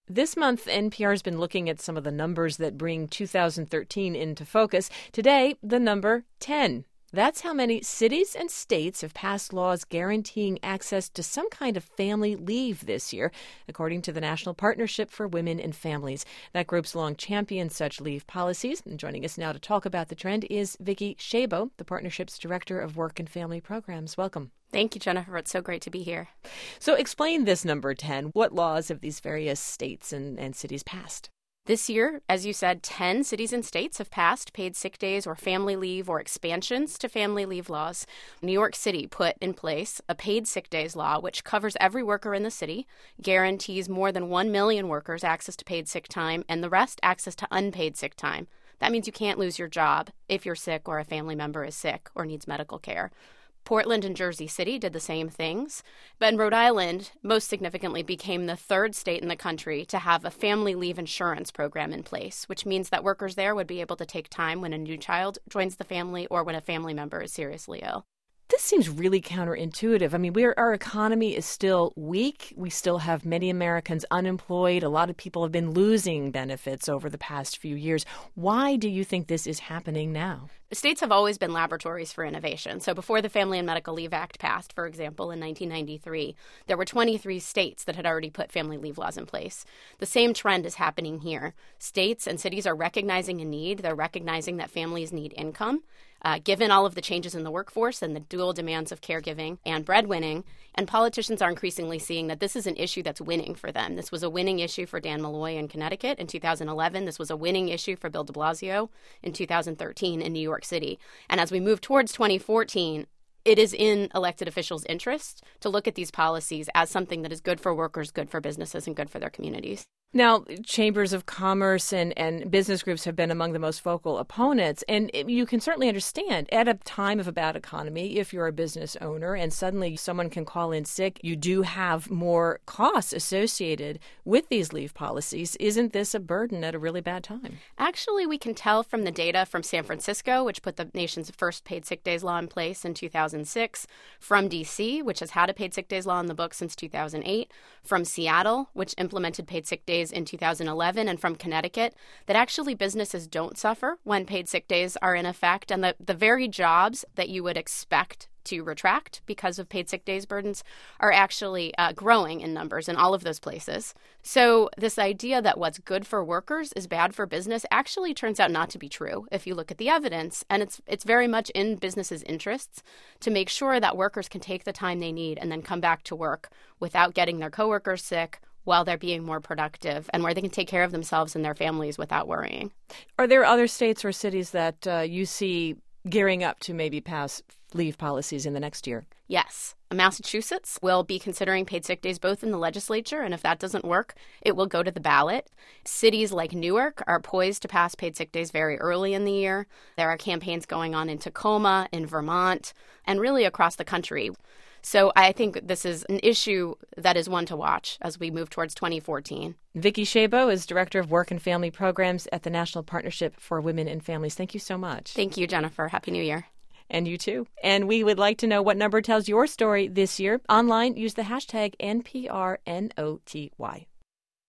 This month, NPR has been looking at some of the numbers that bring 2013 into focus. Today, the number 10. That's how many cities and states have passed laws guaranteeing access to some kind of family leave this year, according to the National Partnership for Women and Families. That group's long championed such leave policies. And joining us now to talk about the trend is Vicki Szabo, the partnership's Director of Work and Family Programs. Welcome. Thank you, Jennifer. It's so great to be here. So explain this number 10. What laws have these various states and cities passed? This year, as you said, 10 cities and states have passed paid sick days or family leave or expansions to family leave laws. New York City put in place a paid sick days law, which covers every worker in the city, guarantees more than 1 million workers access to paid sick time, and the rest access to unpaid sick time. That means you can't lose your job if you're sick or a family member is sick or needs medical care. Portland and Jersey City did the same things. But Rhode Island, most significantly, became the third state in the country to have a family leave insurance program in place, which means that workers there would be able to take time when a new child joins the family or when a family member is seriously ill. This seems really counterintuitive. I mean, our economy is still weak. We still have many Americans unemployed. A lot of people have been losing benefits over the past few years. Why do you think this is happening now? States have always been laboratories for innovation. So before the Family and Medical Leave Act passed, for example, in 1993, there were 23 states that had already put family leave laws in place. The same trend is happening here. States and cities are recognizing a need. They're recognizing that families need income. Given all of the changes in the workforce and the dual demands of caregiving and breadwinning, and politicians are increasingly seeing that this is an issue that's winning for them. This was a winning issue for Dan Malloy in Connecticut in 2011. This was a winning issue for Bill de Blasio in 2013 in New York City. And as we move towards 2014, it is in elected officials' interest to look at these policies as something that is good for workers, good for businesses, and good for their communities. Now, chambers of commerce and business groups have been among the most vocal opponents. And you can certainly understand at a time of a bad economy, if you're a business owner and suddenly someone can call in sick, you do have more costs associated with these leave policies. Isn't this a burden at a really bad time? Actually, we can tell from the data from San Francisco, which put the nation's first paid sick days law in place in 2006, from D.C., which has had a paid sick days law in the books since 2008, from Seattle, which implemented paid sick days in 2011, and from Connecticut, that actually businesses don't suffer when paid sick days are in effect, and the very jobs that you would expect to retract because of paid sick days burdens are actually growing in numbers in all of those places. So this idea that what's good for workers is bad for business actually turns out not to be true if you look at the evidence. And it's very much in businesses' interests to make sure that workers can take the time they need and then come back to work without getting their coworkers sick, while they're being more productive, and where they can take care of themselves and their families without worrying. Are there other states or cities that you see gearing up to maybe pass leave policies in the next year? Yes. Massachusetts will be considering paid sick days both in the legislature, and if that doesn't work, it will go to the ballot. Cities like Newark are poised to pass paid sick days very early in the year. There are campaigns going on in Tacoma, in Vermont, and really across the country. So I think this is an issue that is one to watch as we move towards 2014. Vicki Szabo is Director of Work and Family Programs at the National Partnership for Women and Families. Thank you so much. Thank you, Jennifer. Happy New Year. And you too. And we would like to know what number tells your story this year. Online, use the hashtag NPRNOTY.